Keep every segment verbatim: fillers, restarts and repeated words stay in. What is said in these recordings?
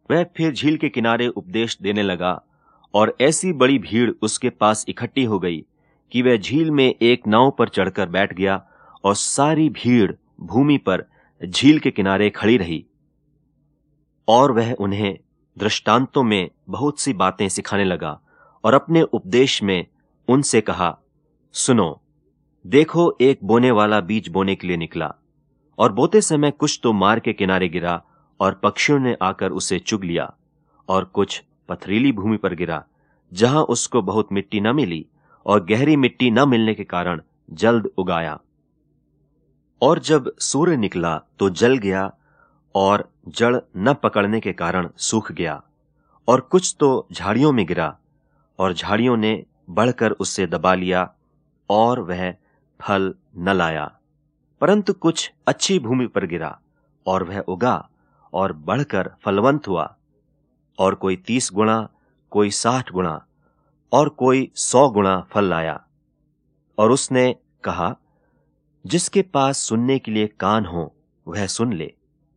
वह फिर झील के किनारे उपदेश देने लगा और ऐसी बड़ी भीड़ उसके पास इकट्ठी हो गई कि वह झील में एक नाव पर चढ़कर बैठ गया और सारी भीड़ भूमि पर झील के किनारे खड़ी रही। और वह उन्हें दृष्टांतों में बहुत सी बातें सिखाने लगा और अपने उपदेश में उनसे कहा, सुनो, देखो, एक बोने वाला बीज बोने के लिए निकला और बोते समय कुछ तो मार्ग के किनारे गिरा और पक्षियों ने आकर उसे चुग लिया, और कुछ पथरीली भूमि पर गिरा जहां उसको बहुत मिट्टी न मिली और गहरी मिट्टी न मिलने के कारण जल्द उगाया। और जब सूर्य निकला तो जल गया और जड़ न पकड़ने के कारण सूख गया। और कुछ तो झाड़ियों में गिरा और झाड़ियों ने बढ़कर उससे दबा लिया और वह फल न लाया। परंतु कुछ अच्छी भूमि पर गिरा और वह उगा और बढ़कर फलवंत हुआ, और कोई तीस गुणा, कोई साठ गुणा और कोई सौ गुणा फल लाया। और उसने कहा, जिसके पास सुनने के लिए कान हो वह सुन ले।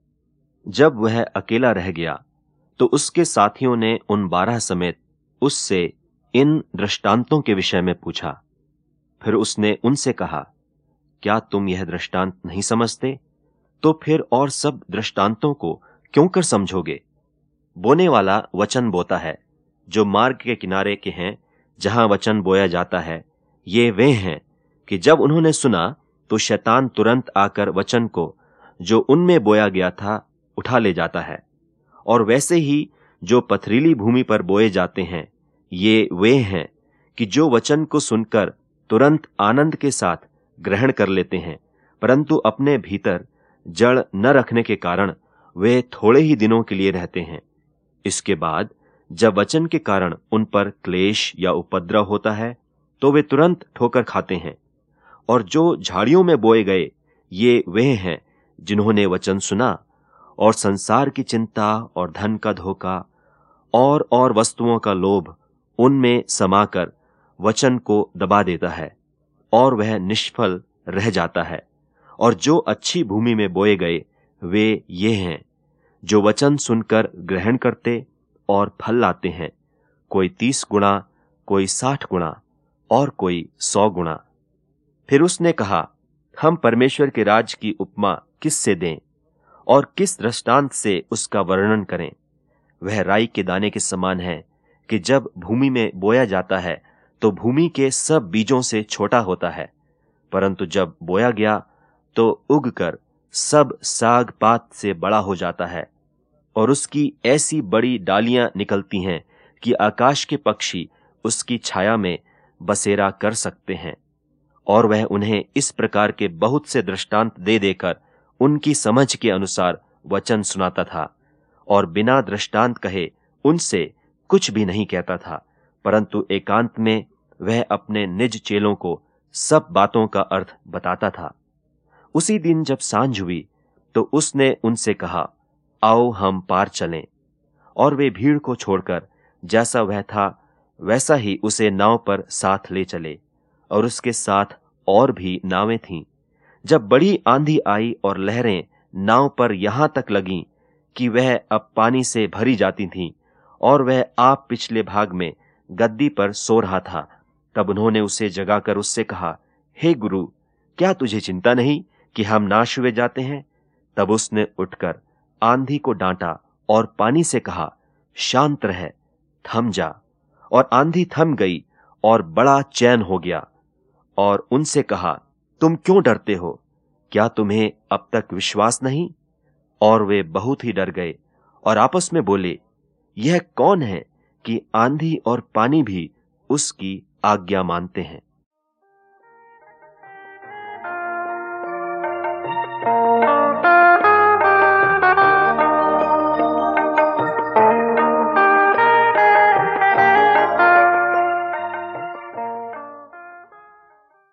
जब वह अकेला रह गया तो उसके साथियों ने उन बारह समेत उससे इन दृष्टांतों के विषय में पूछा। फिर उसने उनसे कहा, क्या तुम यह दृष्टांत नहीं समझते? तो फिर और सब दृष्टांतों को क्यों कर समझोगे? बोने वाला वचन बोता है जो मार्ग के किनारे के हैं, जहां वचन बोया जाता है। ये वे हैं कि जब उन्होंने सुना तो शैतान तुरंत आकर वचन को जो उनमें बोया गया था उठा ले जाता है। और वैसे ही जो पथरीली भूमि पर बोए जाते हैं, ये वे हैं कि जो वचन को सुनकर तुरंत आनंद के साथ ग्रहण कर लेते हैं, परंतु अपने भीतर जड़ न रखने के कारण वे थोड़े ही दिनों के लिए रहते हैं। इसके बाद जब वचन के कारण उन पर क्लेश या उपद्रव होता है तो वे तुरंत ठोकर खाते हैं। और जो झाड़ियों में बोए गए, ये वे हैं जिन्होंने वचन सुना और संसार की चिंता और धन का धोखा और और वस्तुओं का लोभ उनमें समाकर वचन को दबा देता है और वह निष्फल रह जाता है। और जो अच्छी भूमि में बोए गए, वे ये हैं जो वचन सुनकर ग्रहण करते और फल लाते हैं, कोई तीस गुणा, कोई साठ गुणा और कोई सौ गुणा। फिर उसने कहा, हम परमेश्वर के राज की उपमा किस से दें और किस दृष्टांत से उसका वर्णन करें? वह राई के दाने के समान है कि जब भूमि में बोया जाता है तो भूमि के सब बीजों से छोटा होता है, परंतु जब बोया गया तो उगकर सब साग पात से बड़ा हो जाता है और उसकी ऐसी बड़ी डालियां निकलती हैं कि आकाश के पक्षी उसकी छाया में बसेरा कर सकते हैं। और वह उन्हें इस प्रकार के बहुत से दृष्टांत दे देकर उनकी समझ के अनुसार वचन सुनाता था, और बिना दृष्टांत कहे उनसे कुछ भी नहीं कहता था, परंतु एकांत में वह अपने निज चेलों को सब बातों का अर्थ बताता था। उसी दिन जब सांझ हुई तो उसने उनसे कहा, आओ हम पार चलें। और वे भीड़ को छोड़कर जैसा वह था वैसा ही उसे नाव पर साथ ले चले, और उसके साथ और भी नावें थीं। जब बड़ी आंधी आई और लहरें नाव पर यहां तक लगीं कि वह अब पानी से भरी जाती थीं, और वह आप पिछले भाग में गद्दी पर सो रहा था, तब उन्होंने उसे जगाकर उससे कहा, हे गुरु, क्या तुझे चिंता नहीं कि हम नाश हुए जाते हैं? तब उसने उठकर आंधी को डांटा और पानी से कहा, शांत रह, थम जा। और आंधी थम गई और बड़ा चैन हो गया। और उनसे कहा, तुम क्यों डरते हो? क्या तुम्हें अब तक विश्वास नहीं? और वे बहुत ही डर गए और आपस में बोले, यह कौन है कि आंधी और पानी भी उसकी आज्ञा मानते हैं?